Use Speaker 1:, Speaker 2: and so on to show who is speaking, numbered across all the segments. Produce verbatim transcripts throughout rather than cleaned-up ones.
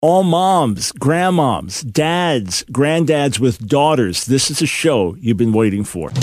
Speaker 1: All moms, grandmoms, dads, granddads with daughters, this is a show you've been waiting for.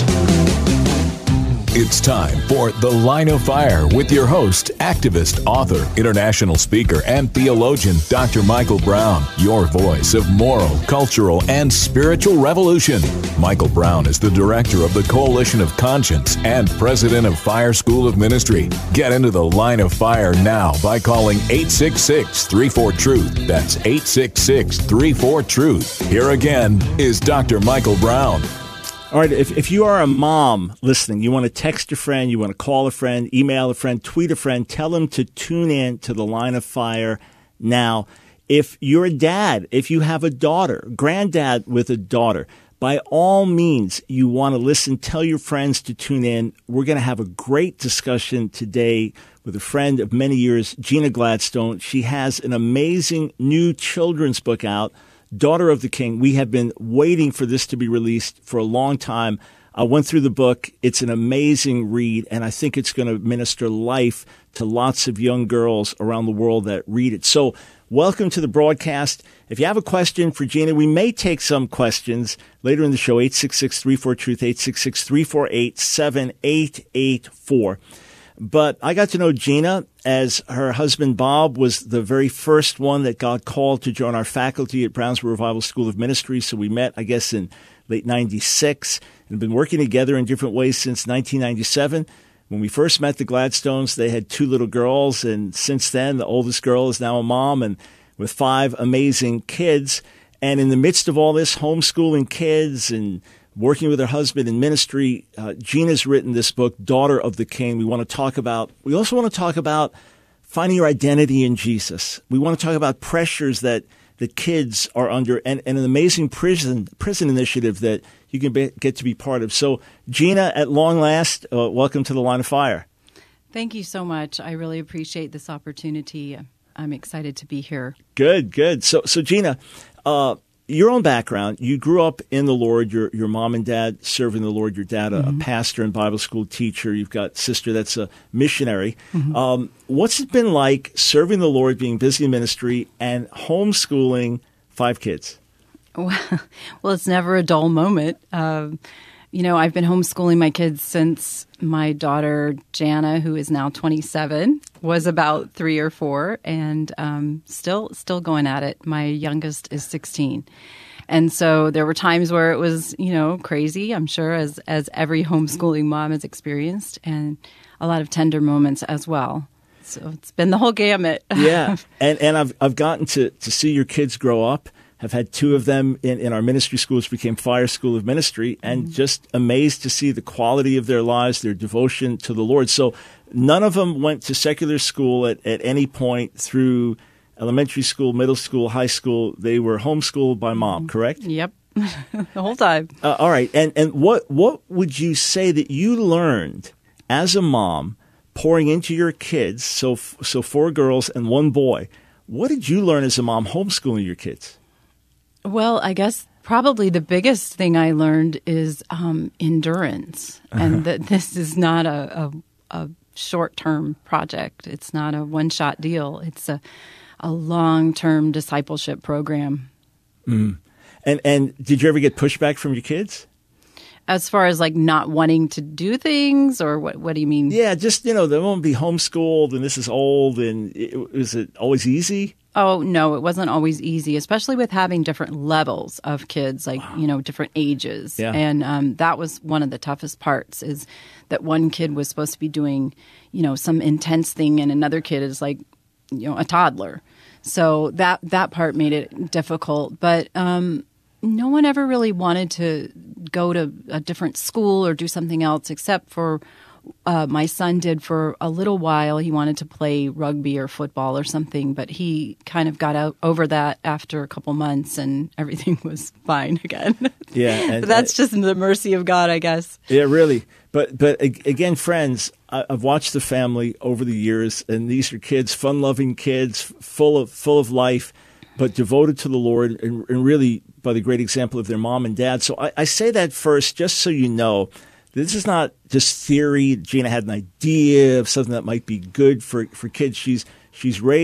Speaker 2: It's time for The Line of Fire with your host, activist, author, international speaker, and theologian, Doctor Michael Brown, your voice of moral, cultural, and spiritual revolution. Michael Brown is the director of the Coalition of Conscience and president of Fire School of Ministry. Get into The Line of Fire now by calling eight six six, three four, truth. That's eight six six, three four, truth. Here again is Doctor Michael Brown.
Speaker 1: All right, if, if you are a mom listening, you want to text a friend, you want to call a friend, email a friend, tweet a friend, tell them to tune in to The Line of Fire now. If you're a dad, if you have a daughter, granddad with a daughter, by all means, you want to listen, tell your friends to tune in. We're going to have a great discussion today with a friend of many years, Gina Gladstone. She has an amazing new children's book out, Daughter of the King. We have been waiting for this to be released for a long time. I went through the book. It's an amazing read, and I think it's going to minister life to lots of young girls around the world that read it. So welcome to the broadcast. If you have a question for Gina, we may take some questions later in the show, eight six six, three four, truth, eight six six, three four eight, seven eight eight four. But I got to know Gina as her husband, Bob, was the very first one that got called to join our faculty at Brownsville Revival School of Ministry. So we met, I guess, in late ninety-six and have been working together in different ways since nineteen ninety-seven. When we first met the Gladstones, they had two little girls. And since then, the oldest girl is now a mom and with five amazing kids. And in the midst of all this, homeschooling kids and working with her husband in ministry, uh, Gina's written this book, Daughter of the King. We want to talk about, we also want to talk about finding your identity in Jesus. We want to talk about pressures that, that kids are under and, and an amazing prison prison initiative that you can be, get to be part of. So, Gina, at long last, uh, welcome to The Line of Fire.
Speaker 3: Thank you so much. I really appreciate this opportunity. I'm excited to be here.
Speaker 1: Good, good. So, so Gina, uh, your own background, you grew up in the Lord, your your mom and dad serving the Lord, your dad a, mm-hmm. a pastor and Bible school teacher, you've got a sister that's a missionary. Mm-hmm. Um, what's it been like serving the Lord, being busy in ministry, and homeschooling five kids?
Speaker 3: Well, well it's never a dull moment. Um, you know, I've been homeschooling my kids since my daughter, Jana, who is now twenty-seven, was about three or four, and um, still still going at it. My youngest is sixteen. And so there were times where it was, you know, crazy, I'm sure, as, as every homeschooling mom has experienced, and a lot of tender moments as well. So it's been the whole gamut.
Speaker 1: Yeah, and and I've I've gotten to, to see your kids grow up. Have had two of them in, in our ministry school, which became Fire School of Ministry, and mm-hmm. just amazed to see the quality of their lives, their devotion to the Lord. So none of them went to secular school at, at any point through elementary school, middle school, high school. They were homeschooled by mom, correct?
Speaker 3: Yep, the whole time.
Speaker 1: Uh, all right. And and what what would you say that you learned as a mom pouring into your kids, so so four girls and one boy, what did you learn as a mom homeschooling your kids?
Speaker 3: Well, I guess probably the biggest thing I learned is um, endurance, uh-huh. and that this is not a, a, a short-term project. It's not a one-shot deal. It's a, a long-term discipleship program.
Speaker 1: Mm. And and did you ever get pushback from your kids?
Speaker 3: As far as like not wanting to do things, or what? What do you mean?
Speaker 1: Yeah, just, you know, they won't be homeschooled, and this is old, and it, was it always easy?
Speaker 3: Oh, no, it wasn't always easy, especially with having different levels of kids, like, wow. you know, different ages.
Speaker 1: Yeah.
Speaker 3: And um, that was one of the toughest parts, is that one kid was supposed to be doing, you know, some intense thing, and another kid is like, you know, a toddler. So that that part made it difficult. But um, no one ever really wanted to go to a different school or do something else, except for Uh, my son did for a little while. He wanted to play rugby or football or something, but he kind of got out over that after a couple months, and everything was fine again.
Speaker 1: Yeah, and,
Speaker 3: but that's just the mercy of God, I guess.
Speaker 1: Yeah, really. But but again, friends, I've watched the family over the years, and these are kids, fun-loving kids, full of full of life, but devoted to the Lord, and, and really by the great example of their mom and dad. So I, I say that first, just so you know. This is not just theory. Gina had an idea of something that might be good for, for kids. She's she's raised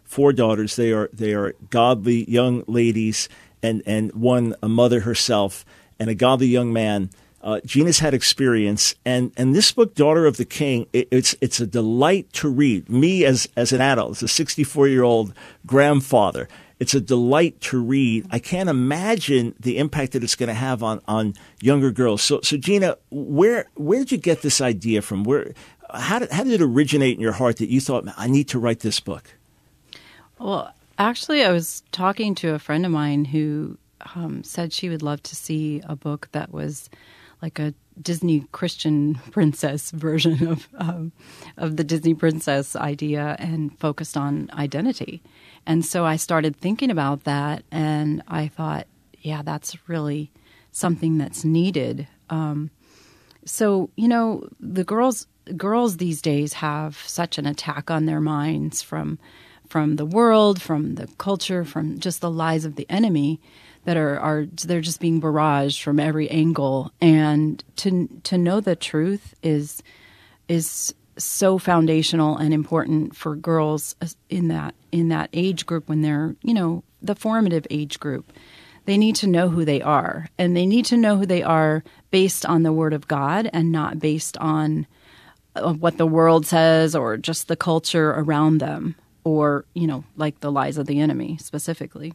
Speaker 1: four daughters. They are they are godly young ladies, and, and one a mother herself, and a godly young man. Uh, Gina's had experience, and, and this book, Daughter of the King, it, it's it's a delight to read. Me as as an adult, as a sixty-four-year-old grandfather, it's a delight to read. I can't imagine the impact that it's going to have on, on younger girls. So, so Gina, where where did you get this idea from? Where how did how did it originate in your heart that you thought, I need to write this book?
Speaker 3: Well, actually, I was talking to a friend of mine who um, said she would love to see a book that was like a Disney Christian princess version of um, of the Disney princess idea and focused on identity. And so I started thinking about that, and I thought, yeah, that's really something that's needed. Um, so, you know, the girls girls these days have such an attack on their minds from from the world, from the culture, from just the lies of the enemy that are, are they're just being barraged from every angle. And to to know the truth is is so foundational and important for girls in that in that age group when they're, you know, the formative age group. They need to know who they are, and they need to know who they are based on the Word of God and not based on uh, what the world says or just the culture around them, or, you know, like the lies of the enemy specifically.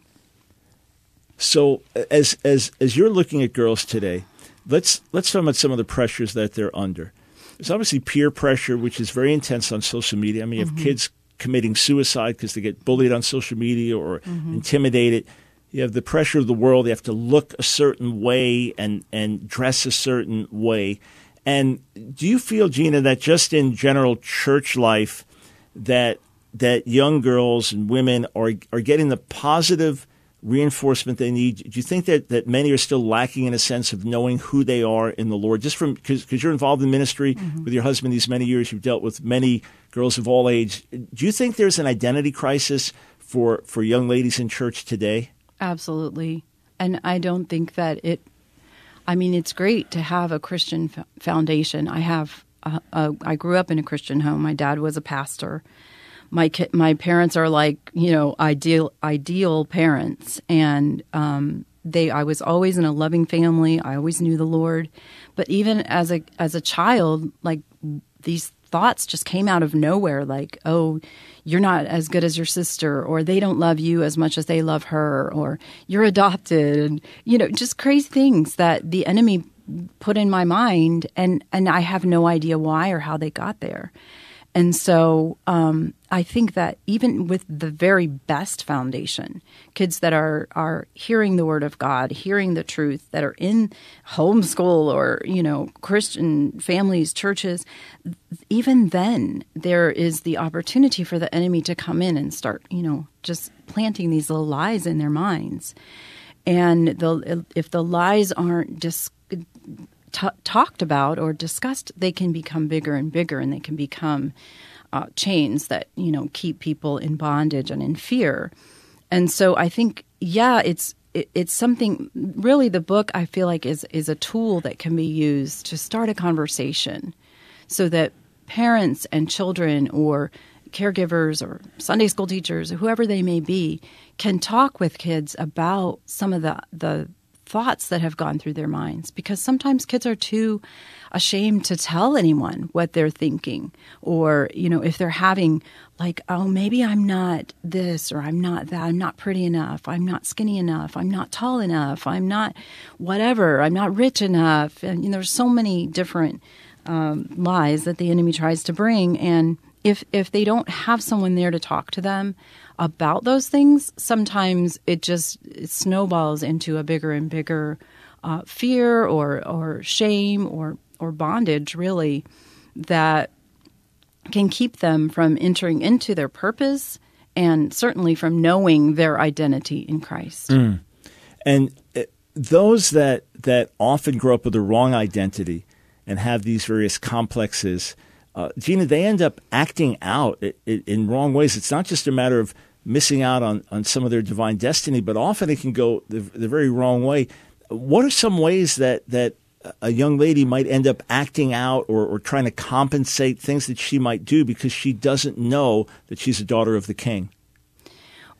Speaker 1: So as as as you're looking at girls today, let's let's talk about some of the pressures that they're under. There's obviously peer pressure, which is very intense on social media. I mean, you have mm-hmm. kids committing suicide because they get bullied on social media or mm-hmm. intimidated. You have the pressure of the world. They have to look a certain way and, and dress a certain way. And do you feel, Gina, that just in general church life, that that young girls and women are are getting the positive reinforcement they need? Do you think that, that many are still lacking in a sense of knowing who they are in the Lord? Just from because you're involved in ministry mm-hmm. with your husband these many years, you've dealt with many girls of all age. Do you think there's an identity crisis for, for young ladies in church today?
Speaker 3: Absolutely. And I don't think that it, I mean, it's great to have a Christian f- foundation. I have, a, a, I grew up in a Christian home. My dad was a pastor. My my parents are like, you know, ideal ideal parents, and um, they. I was always in a loving family. I always knew the Lord, but even as a as a child, like these thoughts just came out of nowhere. Like, oh, you're not as good as your sister, or they don't love you as much as they love her, or you're adopted, and you know, just crazy things that the enemy put in my mind, and and I have no idea why or how they got there. And so um, I think that even with the very best foundation, kids that are, are hearing the Word of God, hearing the truth, that are in homeschool or, you know, Christian families, churches, even then there is the opportunity for the enemy to come in and start, you know, just planting these little lies in their minds. And the, if the lies aren't just T- talked about or discussed, they can become bigger and bigger, and they can become uh, chains that, you know, keep people in bondage and in fear. And so I think, yeah, it's it, it's something. Really, the book I feel like is is a tool that can be used to start a conversation, so that parents and children or caregivers or Sunday school teachers or whoever they may be can talk with kids about some of the the thoughts that have gone through their minds, because sometimes kids are too ashamed to tell anyone what they're thinking, or, you know, if they're having like, oh, maybe I'm not this, or I'm not that, I'm not pretty enough, I'm not skinny enough, I'm not tall enough, I'm not whatever, I'm not rich enough. And you know, there's so many different um, lies that the enemy tries to bring. And if if they don't have someone there to talk to them about those things, sometimes it just it snowballs into a bigger and bigger uh, fear or or shame or or bondage, really, that can keep them from entering into their purpose and certainly from knowing their identity in Christ.
Speaker 1: Mm. And uh, those that that often grow up with the wrong identity and have these various complexes, Uh, Gina, they end up acting out in, in, in wrong ways. It's not just a matter of missing out on, on some of their divine destiny, but often it can go the, the very wrong way. What are some ways that, that a young lady might end up acting out or, or trying to compensate things that she might do because she doesn't know that she's a daughter of the King?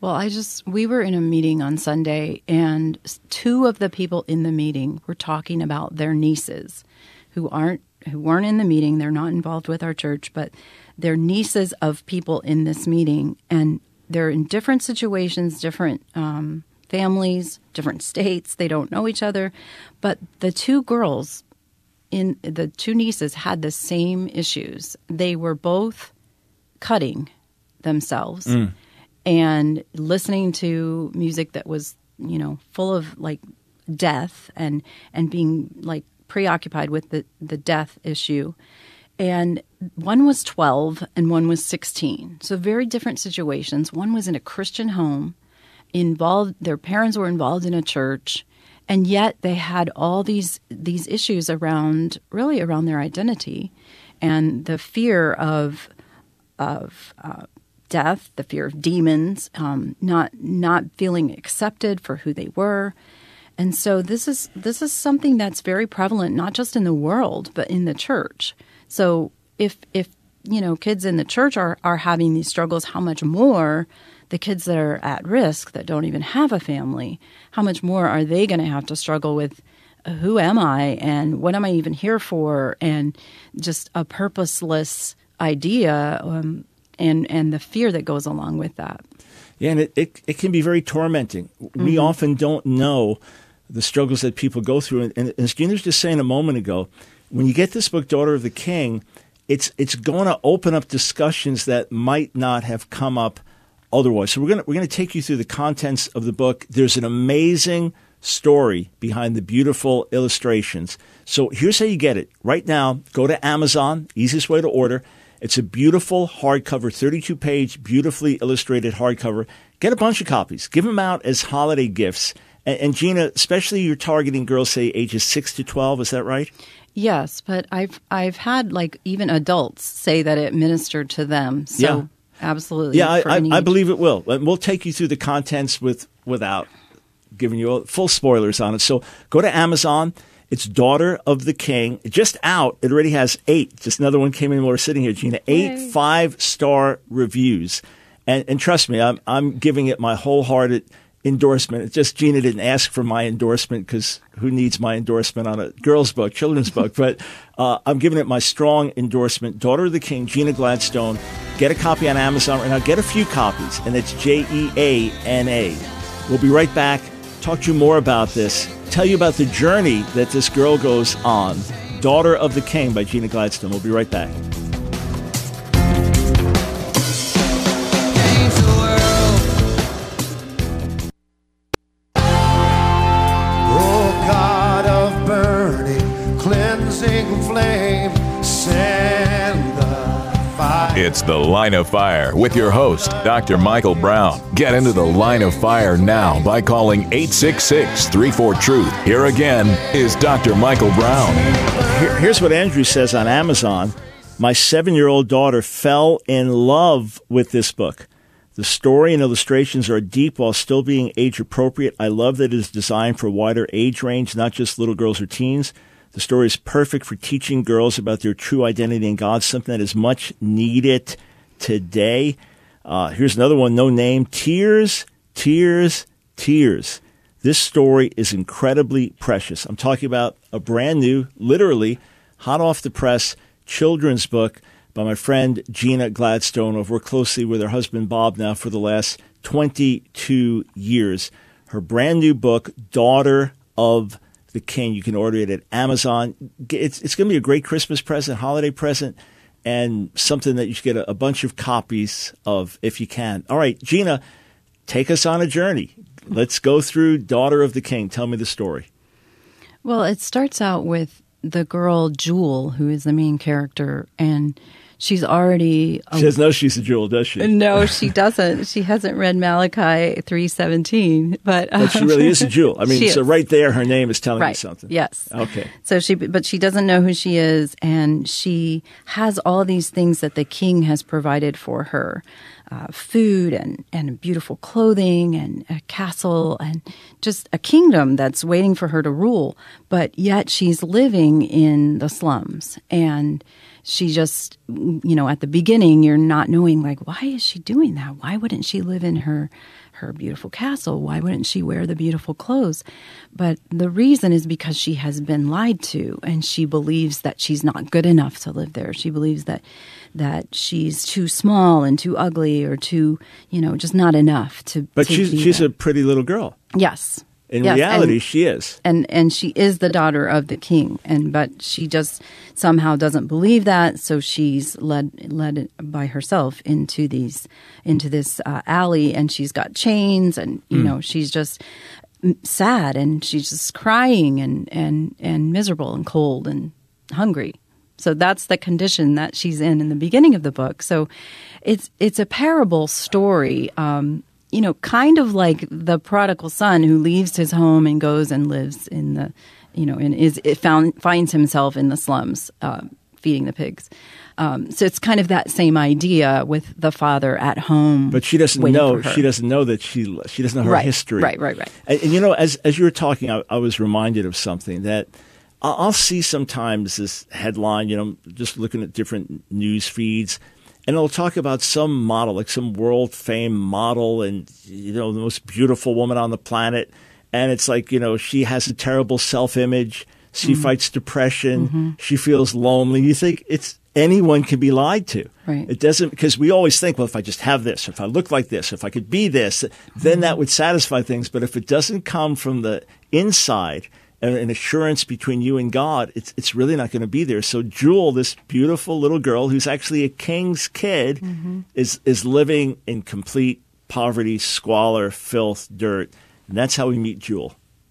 Speaker 3: Well, I just, we were in a meeting on Sunday, and two of the people in the meeting were talking about their nieces who aren't, who weren't in the meeting. They're not involved with our church, but they're nieces of people in this meeting, and they're in different situations, different um, families, different states. They don't know each other, but the two girls, in the two nieces, had the same issues. They were both cutting themselves. Mm. And listening to music that was, you know, full of like death and and being like preoccupied with the, the death issue. And one was twelve and one was sixteen. So very different situations. One was in a Christian home, involved, their parents were involved in a church, and yet they had all these these issues around, really around their identity and the fear of of uh, death, the fear of demons, um, not not feeling accepted for who they were. And so this is this is something that's very prevalent, not just in the world, but in the church. So if if you know kids in the church are, are having these struggles, how much more the kids that are at risk, that don't even have a family, how much more are they going to have to struggle with who am I and what am I even here for, and just a purposeless idea um, and and the fear that goes along with that.
Speaker 1: Yeah, and it, it, it can be very tormenting. Mm-hmm. We often don't know the struggles that people go through. And, and as Gina was just saying a moment ago, when you get this book, Daughter of the King, it's it's going to open up discussions that might not have come up otherwise. So we're going to we're going to take you through the contents of the book. There's an amazing story behind the beautiful illustrations. So here's how you get it. Right now, go to Amazon, easiest way to order. It's a beautiful hardcover, thirty-two page, beautifully illustrated hardcover. Get a bunch of copies. Give them out as holiday gifts. And, and Gina, especially you're targeting girls, say, ages six to twelve. Is that right?
Speaker 3: Yes, but I've I've had like even adults say that it ministered to them. So
Speaker 1: yeah.
Speaker 3: Absolutely.
Speaker 1: Yeah, I, I, I believe it will. And we'll take you through the contents with without giving you full spoilers on it. So go to Amazon. It's Daughter of the King. Just out. It already has eight. Just another one came in while we're sitting here, Gina. Eight Yay. five-star reviews. And, and trust me, I'm, I'm giving it my wholehearted endorsement. It's just Gina didn't ask for my endorsement because who needs my endorsement on a girl's book, children's book? But uh, I'm giving it my strong endorsement. Daughter of the King, Gina Gladstone. Get a copy on Amazon right now. Get a few copies, and it's J E A N A. We'll be right back. Talk to you more about this. Tell you about the journey that this girl goes on. Daughter of the King by Gina Gladstone. We'll be right back.
Speaker 4: Oh, God of burning, cleansing flame, send the fire.
Speaker 2: It's The Line of Fire with your host, Doctor Michael Brown. Get into the Line of Fire now by calling eight six six, three four, truth. Here again is Doctor Michael Brown.
Speaker 1: Here, here's what Andrew says on Amazon. My seven-year-old daughter fell in love with this book. The story and illustrations are deep while still being age-appropriate. I love that it is designed for a wider age range, not just little girls or teens. The story is perfect for teaching girls about their true identity in God, something that is much needed today. Uh, here's another one, no name. Tears, tears, tears. This story is incredibly precious. I'm talking about a brand new, literally, hot off the press children's book by my friend Gina Gladstone. I've worked closely with her husband Bob now for the last twenty-two years. Her brand new book, Daughter of the King. You can order it at Amazon. It's, it's going to be a great Christmas present, holiday present, and something that you should get a, a bunch of copies of if you can. All right, Gina, take us on a journey. Let's go through Daughter of the King. Tell me the story.
Speaker 3: Well, it starts out with the girl Jewel, who is the main character, and she's already... A,
Speaker 1: she doesn't know she's a jewel, does she?
Speaker 3: No, she doesn't. She hasn't read Malachi three seventeen, but... Um,
Speaker 1: but she really is a jewel. I mean, so is. Right there, her name is telling
Speaker 3: right.
Speaker 1: you something.
Speaker 3: Yes.
Speaker 1: Okay.
Speaker 3: So she, but she doesn't know who she is, and she has all these things that the king has provided for her. Uh, food and, and beautiful clothing and a castle and just a kingdom that's waiting for her to rule. But yet she's living in the slums, and she just, you know, at the beginning, you're not knowing, like, why is she doing that? Why wouldn't she live in her her her beautiful castle. Why wouldn't she wear the beautiful clothes? But the reason is because she has been lied to, and she believes that she's not good enough to live there. She believes that that she's too small and too ugly, or too, you know, just not enough to.
Speaker 1: But
Speaker 3: to
Speaker 1: she's
Speaker 3: be
Speaker 1: she's
Speaker 3: there.
Speaker 1: a pretty little girl.
Speaker 3: Yes.
Speaker 1: In
Speaker 3: yes,
Speaker 1: reality,
Speaker 3: and,
Speaker 1: she is.
Speaker 3: And and she is the daughter of the king, and but she just somehow doesn't believe that, so she's led led by herself into these into this uh, alley, and she's got chains, and you mm. know she's just sad, and she's just crying and and and miserable and cold and hungry. So that's the condition that she's in in the beginning of the book. So it's it's a parable story. Um, You know, kind of like the prodigal son who leaves his home and goes and lives in the, you know, and is it found finds himself in the slums, uh, feeding the pigs. Um, so it's kind of that same idea with the father at home.
Speaker 1: But she doesn't know. She doesn't know that she she doesn't know her
Speaker 3: right,
Speaker 1: history.
Speaker 3: Right, right, right.
Speaker 1: And, and you know, as as you were talking, I, I was reminded of something that I'll, I'll see sometimes. This headline, you know, just looking at different news feeds. And it'll talk about some model, like some world-famed model, and, you know, the most beautiful woman on the planet. And it's like, you know, she has a terrible self-image. She mm-hmm. fights depression. Mm-hmm. She feels lonely. You think it's anyone can be lied to.
Speaker 3: Right.
Speaker 1: It doesn't, because we always think, well, if I just have this, if I look like this, if I could be this, mm-hmm. then that would satisfy things. But if it doesn't come from the inside, an assurance between you and God, it's it's really not going to be there. So Jewel, this beautiful little girl who's actually a king's kid, mm-hmm. is is living in complete poverty, squalor, filth, dirt. And that's how we meet Jewel.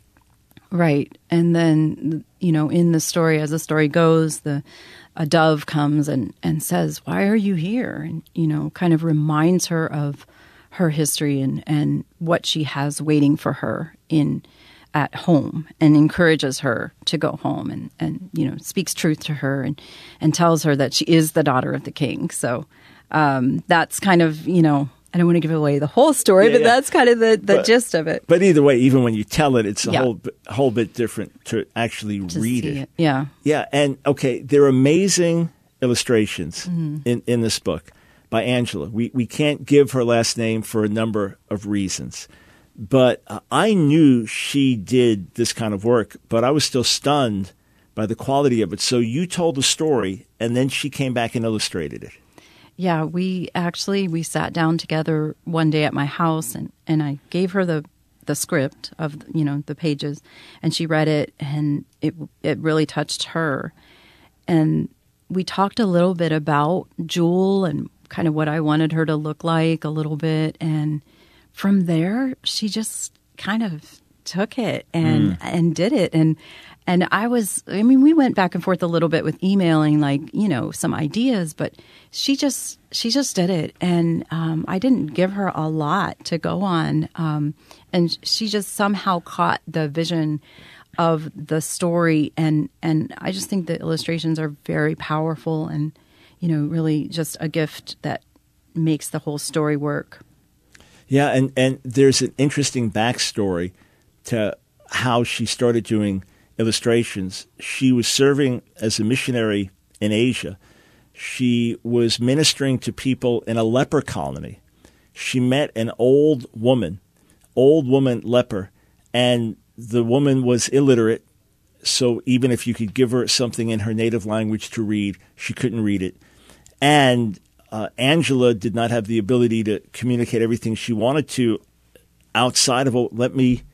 Speaker 3: Right. And then, you know, in the story, as the story goes, the a dove comes and, and says, "Why are you here?" And, you know, kind of reminds her of her history and, and what she has waiting for her in at home, and encourages her to go home, and, and you know, speaks truth to her, and, and tells her that she is the daughter of the king. So um, that's kind of, you know, I don't want to give away the whole story, yeah, but yeah. that's kind of the, the
Speaker 1: but,
Speaker 3: gist of it.
Speaker 1: But either way, even when you tell it, it's a
Speaker 3: yeah.
Speaker 1: whole whole bit different to actually
Speaker 3: to
Speaker 1: read it.
Speaker 3: it. Yeah.
Speaker 1: Yeah. And okay, there are amazing illustrations mm-hmm. in, in this book by Angela. We we can't give her last name for a number of reasons. But uh, I knew she did this kind of work, but I was still stunned by the quality of it. So you told the story, and then she came back and illustrated it.
Speaker 3: Yeah, we actually, we sat down together one day at my house, and, and I gave her the, the script of, you know, the pages, and she read it, and it it really touched her. And we talked a little bit about Jewel and kind of what I wanted her to look like a little bit, and from there, she just kind of took it and mm. and did it. And and I was, I mean, we went back and forth a little bit with emailing, like, you know, some ideas, but she just, she just did it. And um, I didn't give her a lot to go on. Um, and she just somehow caught the vision of the story. And, and I just think the illustrations are very powerful and, you know, really just a gift that makes the whole story work.
Speaker 1: Yeah, and, and there's an interesting backstory to how she started doing illustrations. She was serving as a missionary in Asia. She was ministering to people in a leper colony. She met an old woman, old woman leper, and the woman was illiterate, so even if you could give her something in her native language to read, she couldn't read it. And Uh, Angela did not have the ability to communicate everything she wanted to outside of, oh, let me,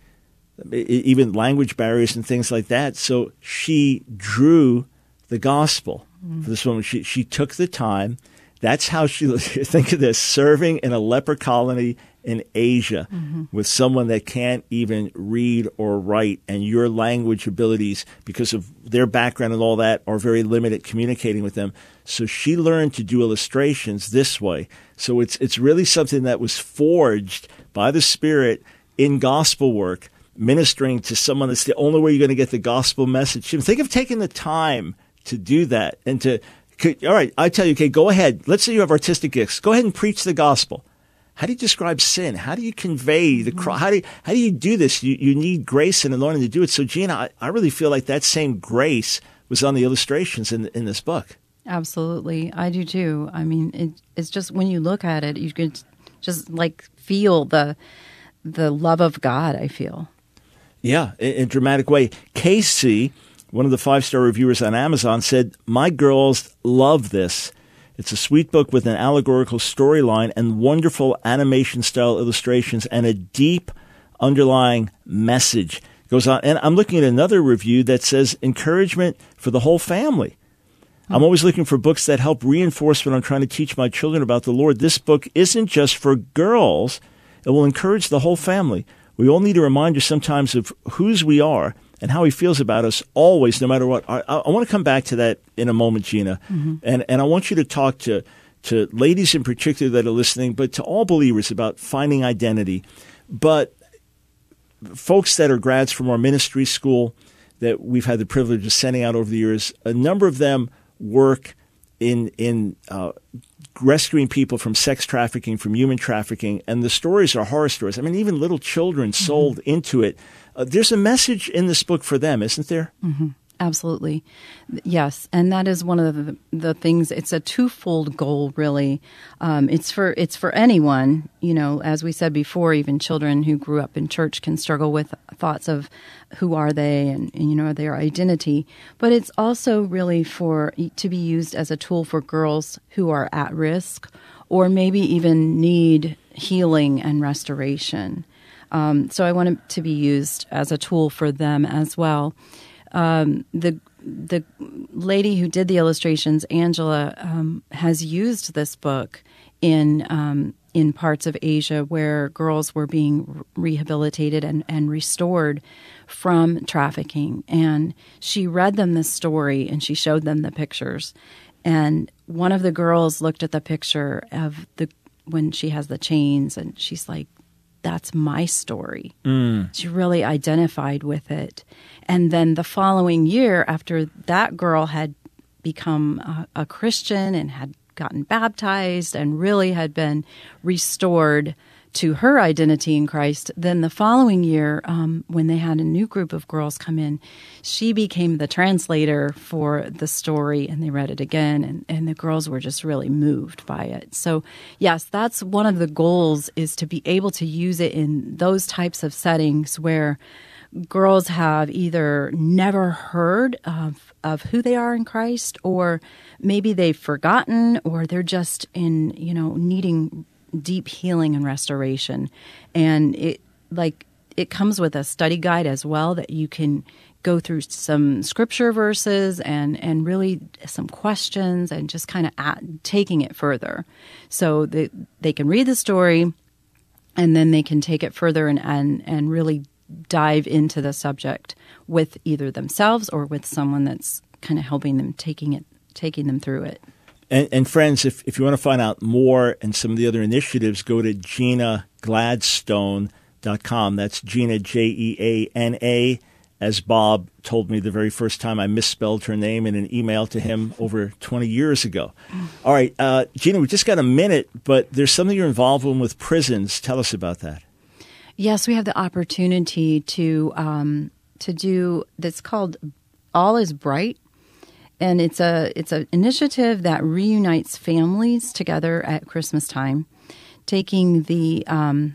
Speaker 1: even language barriers and things like that. So she drew the gospel mm. for this woman. She, she took the time. That's how she, think of this, serving in a leper colony in Asia mm-hmm. with someone that can't even read or write, and your language abilities, because of their background and all that, are very limited communicating with them. So she learned to do illustrations this way. So it's it's really something that was forged by the Spirit in gospel work, ministering to someone. That's the only way you're going to get the gospel message. Think of taking the time to do that and to, all right, I tell you, okay, go ahead. Let's say you have artistic gifts. Go ahead and preach the gospel. How do you describe sin? How do you convey the cross? How do you, how do you do this? You you need grace and anointing to do it. So, Gina, I, I really feel like that same grace was on the illustrations in in this book.
Speaker 3: Absolutely. I do too. I mean, it, it's just when you look at it, you could just like feel the the love of God, I feel.
Speaker 1: Yeah, in, in a dramatic way. Casey, one of the five-star reviewers on Amazon, said, "My girls love this. It's a sweet book with an allegorical storyline and wonderful animation-style illustrations and a deep underlying message." Goes on, and I'm looking at another review that says encouragement for the whole family. Mm-hmm. I'm always looking for books that help reinforce what I'm trying to teach my children about the Lord. This book isn't just for girls. It will encourage the whole family. We all need a reminder sometimes of whose we are and how he feels about us always, no matter what. I, I want to come back to that in a moment, Gina. Mm-hmm. And, and I want you to talk to, to ladies in particular that are listening, but to all believers about finding identity. But folks that are grads from our ministry school that we've had the privilege of sending out over the years, a number of them work in in uh, rescuing people from sex trafficking, from human trafficking, and the stories are horror stories. I mean, even little children sold mm-hmm. into it. Uh, there's a message in this book for them, isn't there?
Speaker 3: Mm-hmm. Absolutely. Yes. And that is one of the, the things. It's a twofold goal, really. Um, it's for it's for anyone, you know, as we said before, even children who grew up in church can struggle with thoughts of who are they and, and you know, their identity. But it's also really for to be used as a tool for girls who are at risk or maybe even need healing and restoration. Um, so I want it to be used as a tool for them as well. Um, the the lady who did the illustrations, Angela, um, has used this book in um, in parts of Asia where girls were being rehabilitated and, and restored from trafficking. And she read them the story and she showed them the pictures. And one of the girls looked at the picture of the when she has the chains and she's like, "That's my story." Mm. She really identified with it. And then the following year, after that girl had become a, a Christian and had gotten baptized and really had been restored to her identity in Christ, then the following year, um, when they had a new group of girls come in, she became the translator for the story, and they read it again, and, and the girls were just really moved by it. So, yes, that's one of the goals, is to be able to use it in those types of settings where girls have either never heard of, of who they are in Christ, or maybe they've forgotten, or they're just in, you know, needing deep healing and restoration. And it like it comes with a study guide as well that you can go through some scripture verses and, and really some questions and just kind of at, taking it further. So they, they can read the story and then they can take it further and, and, and really dive into the subject with either themselves or with someone that's kind of helping them, taking it, taking them through it.
Speaker 1: And, and friends, if, if you want to find out more and some of the other initiatives, go to Gina Gladstone dot com. That's Gina, J E A N A, as Bob told me the very first time I misspelled her name in an email to him over twenty years ago. All right, uh, Gina, we just got a minute, but there's something you're involved in with prisons. Tell us about that.
Speaker 3: Yes, we have the opportunity to um, to do that's called All is Bright. And it's a it's an initiative that reunites families together at Christmas time, taking the um,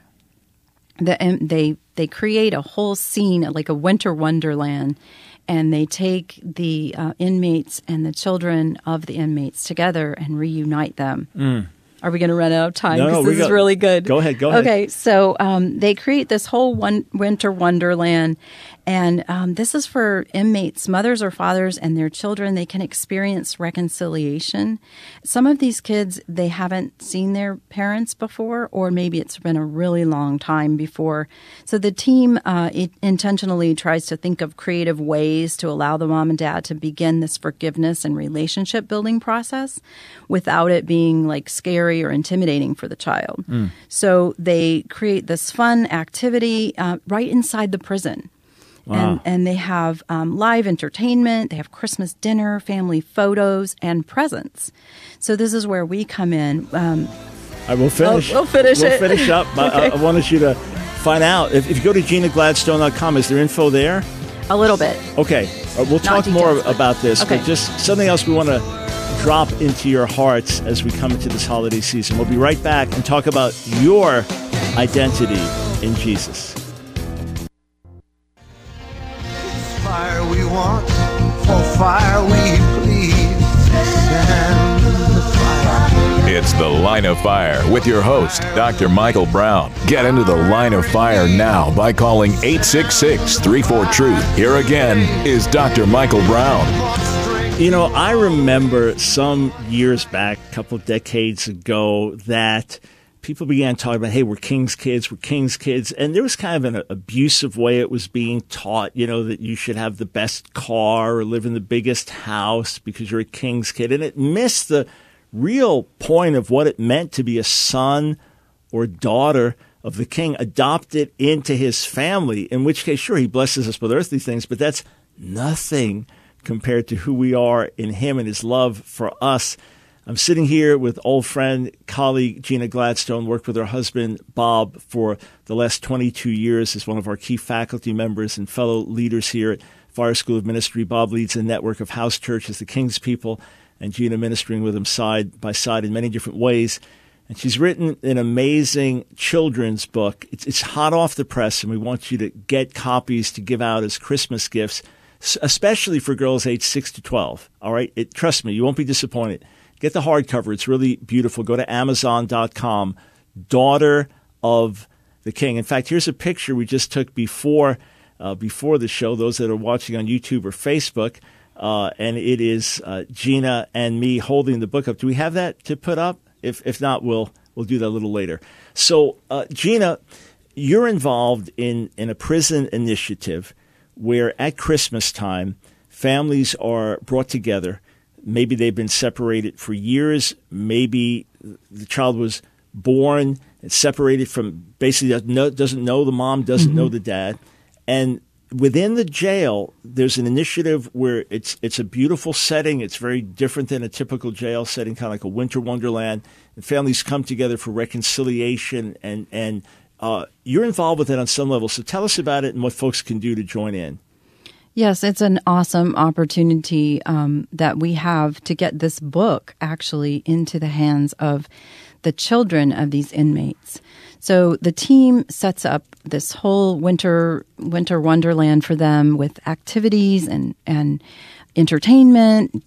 Speaker 3: the they they create a whole scene like a winter wonderland, and they take the uh, inmates and the children of the inmates together and reunite them. Mm. Are we going to run out of time?
Speaker 1: No,
Speaker 3: Because
Speaker 1: no,
Speaker 3: this
Speaker 1: got,
Speaker 3: is really good.
Speaker 1: Go ahead, go ahead.
Speaker 3: Okay, so um, they create this whole one winter wonderland, and um, this is for inmates, mothers or fathers, and their children. They can experience reconciliation. Some of these kids, they haven't seen their parents before, or maybe it's been a really long time before. So the team uh, it intentionally tries to think of creative ways to allow the mom and dad to begin this forgiveness and relationship building process without it being like scary or intimidating for the child. Mm. So they create this fun activity uh, right inside the prison. Wow. And, and they have um, live entertainment, they have Christmas dinner, family photos, and presents. So this is where we come in. Um,
Speaker 1: I will finish.
Speaker 3: Oh, we'll finish
Speaker 1: we'll
Speaker 3: it.
Speaker 1: We'll finish up. okay. I, I wanted you to find out. If, if you go to Gina Gladstone dot com, is there info there?
Speaker 3: A little bit.
Speaker 1: Okay. Uh, we'll talk
Speaker 3: details,
Speaker 1: more
Speaker 3: but,
Speaker 1: about this,
Speaker 3: okay.
Speaker 1: but just something else we want to drop into your hearts as we come into this holiday season. We'll be right back and talk about your identity in Jesus.
Speaker 4: Fire we want, for fire we plead. Send the fire.
Speaker 2: It's The Line of Fire with your host, Doctor Michael Brown. Get into the Line of Fire now by calling eight six six, three four, truth. Here again is Doctor Michael Brown.
Speaker 1: You know, I remember some years back, a couple of decades ago, that people began talking about, hey, we're king's kids, we're king's kids. And there was kind of an abusive way it was being taught, you know, that you should have the best car or live in the biggest house because you're a king's kid. And it missed the real point of what it meant to be a son or daughter of the king, adopted into his family, in which case, sure, he blesses us with earthly things, but that's nothing compared to who we are in him and his love for us. I'm sitting here with old friend, colleague Gina Gladstone, worked with her husband, Bob, for the last twenty-two years as one of our key faculty members and fellow leaders here at Fire School of Ministry. Bob leads a network of house churches, the King's People, and Gina ministering with him side by side in many different ways. And she's written an amazing children's book. It's, it's hot off the press, and we want you to get copies to give out as Christmas gifts, especially for girls aged six to twelve. All right? It, trust me, you won't be disappointed. Get the hardcover. It's really beautiful. Go to amazon dot com, Daughter of the King. In fact, here's a picture we just took before uh, before the show, those that are watching on YouTube or Facebook, uh, and it is uh, Gina and me holding the book up. Do we have that to put up? If if not, we'll we'll do that a little later. So, uh, Gina, you're involved in, in a prison initiative where at Christmas time, families are brought together. Maybe they've been separated for years. Maybe the child was born and separated from, basically doesn't know, doesn't know the mom, doesn't mm-hmm. know the dad. And within the jail, there's an initiative where it's it's a beautiful setting. It's very different than a typical jail setting, kind of like a winter wonderland. And families come together for reconciliation, and, and uh, you're involved with it on some level. So tell us about it and what folks can do to join in.
Speaker 3: Yes, it's an awesome opportunity um, that we have to get this book actually into the hands of the children of these inmates. So the team sets up this whole winter winter wonderland for them with activities and, and entertainment,